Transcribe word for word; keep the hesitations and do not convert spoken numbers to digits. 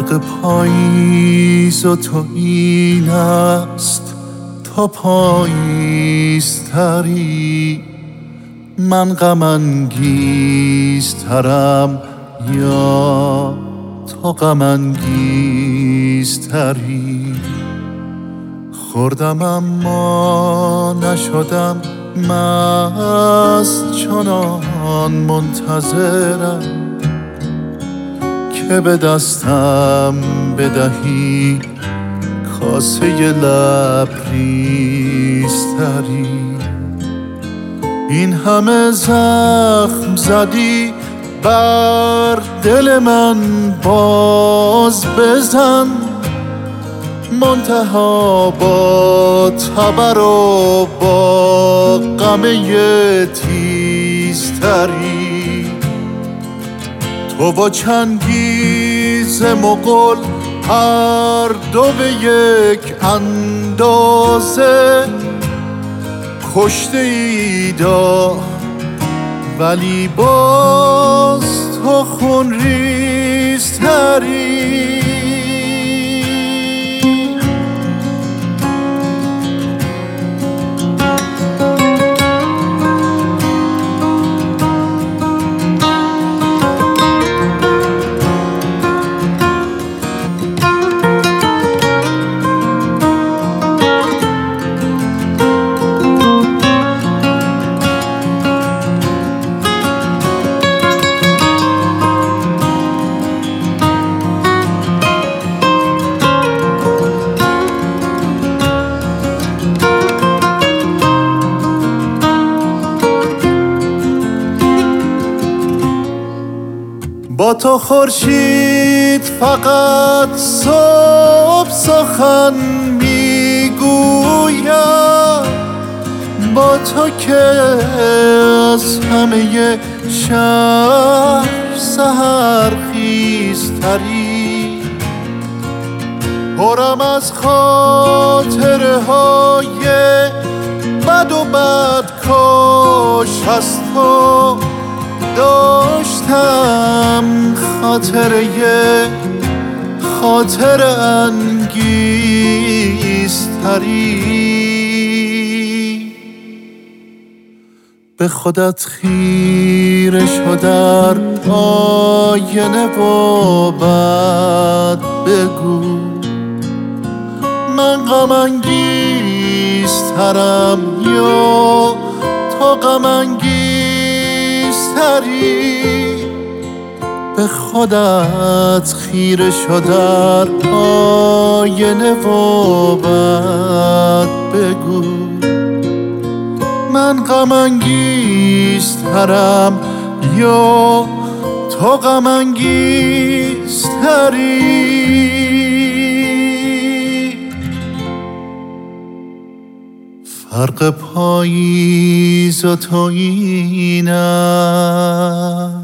فرق پاییز و تو این است، تو پاییزتری، من غم انگیزترم یا تو غم انگیزتری. خوردم اما نشدم مست، چنان منتظرم که به دستم بدهی کاسه لبریزتری. این همه زخم زدی بر دل من، باز بزن، منتها با تبر و با غم تیزتری. تو و چنگیز مغول هر دو به یک اندازه کشته ایدا، ولی باز تو خونریزتری. با تو خورشید فقط صبح سخن میگوید، با تو که از همه شهر سحرخیزتری. پرم از خاطره های بد و بدکاش از تو داشتم، خاطره خاطر انگیزتری. به خودت خیره شو در آینه و بعد بگو من غم انگیزترم یا تو غم انگیزتری. به خودت خیره شو در آینه و بعد بگو من غم انگیزترم یا تو غم انگیزتری. فرق پاییز و تو این است،